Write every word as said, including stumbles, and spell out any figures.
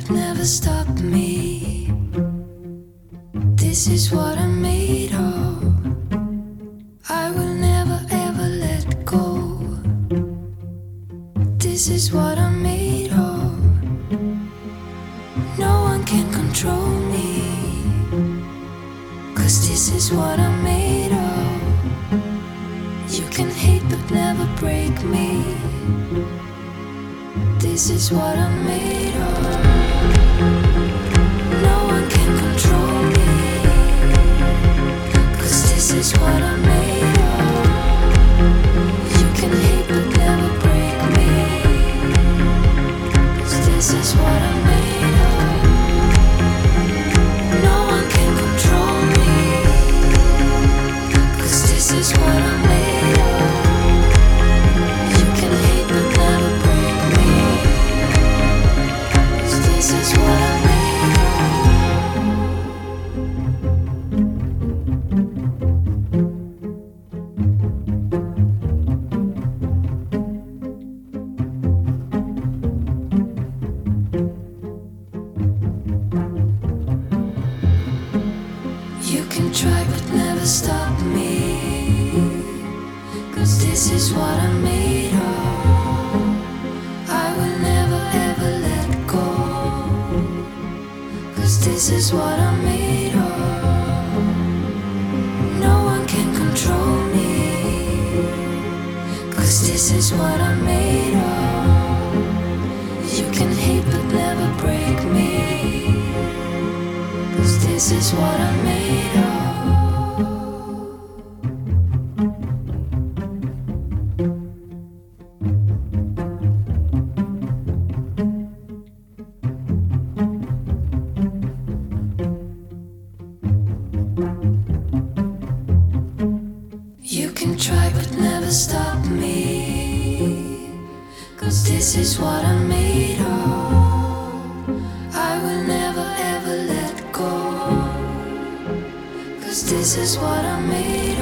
but never stop me. This is what I'm made of. I will never ever let go. This is what I'm made of. No one can control me, 'cause this is what I'm made of. You can hate but never break me. This is what I'm made of. No one can control me, 'cause this is what I'm made of. You can hate but never break me. 'Cause this is what I'm made of. No one can control me, 'cause this is what I'm made of. You can hate but never break me. 'Cause this is what I'm made of. You can try but never stop me, 'cause this is what I'm made of. I will never ever let go, 'cause this is what I'm made of. No one can control me, 'cause this is what I'm made of. You can hate but never break me, 'cause this is what I'm made of. You can try but never stop me, 'cause this is what I'm made of. I will never ever let go, 'cause this is what I'm made of.